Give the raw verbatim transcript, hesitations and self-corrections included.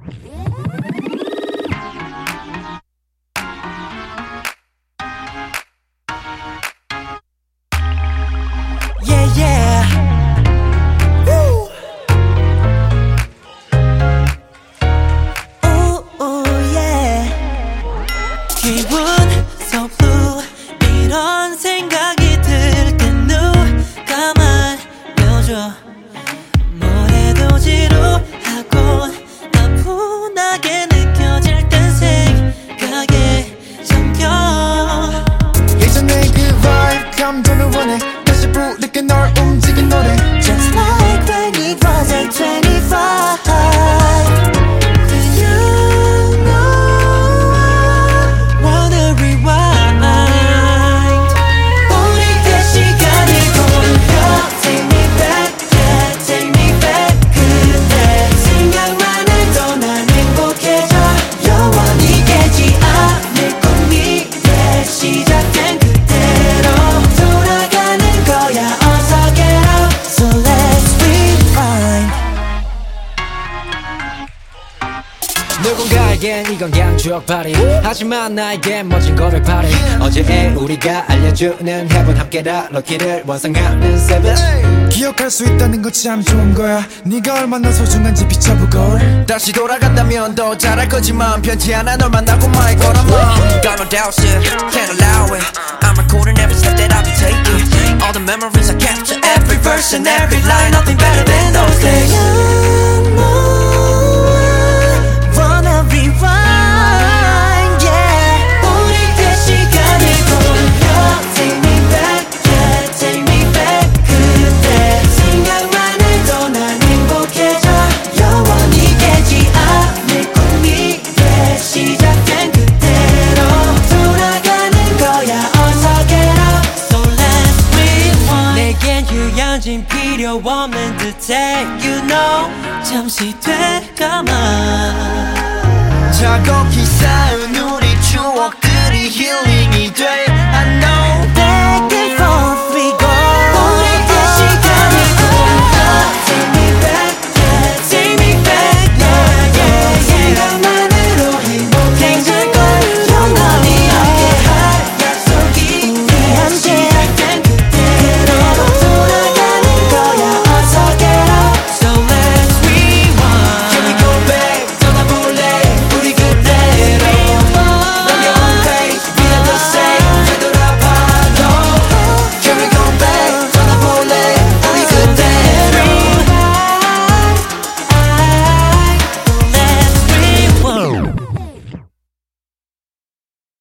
Yeah, yeah. Woo. Ooh, ooh, yeah. 기분 so blue. 이런 생각이 들 땐 누가 말려줘. 뭘 해도 지루하고 나분하게 느껴질 땐 생각에 잠겨. 예전에 그 vibe 감동을 원해. 다시 부를게 널 움직인 노래. Just like when it was at twenty-five. Do you know I wanna rewind? 우리 그 시간을 돌려. Take me back, yeah, take me back. 그때 생각만 해도 난 행복해져. 영원히 깨지 않을 꿈이 시작된 그대로 돌아가는 거야. 어서 get up, so let's rewind. 누군가에겐 이건 그냥 추억팔이. 하지만 나에겐 멋진 거를 바래. 어제의 우리가 알려주는 heaven 함께라 럭키를 원상하는 seven. 기억할 수 있다는 거 참 좋은 거야. 네가 얼마나 소중한지 비춰보고. 다시 돌아간다면 더 잘할 거지만 편치 않아 널 만나고 말 거라만. Got no doubt shit, can't allow it. I'm recording every step that I'll be taking. All the memories I capture, every verse and every line. Nothing better than those days. Wanna rewind, yeah. 우리 그 시간을 돌려. Take me back, yeah, take me back. 그때 생각만 해도 난 행복해져. 영원히 깨지 않을 꿈이 시작된 그대로 돌아가는 거야. 어서 get up, so let's rewind. 내겐 휴양진 필요 없는 듯해. You know 잠시 되감아. 자곡히 쌓은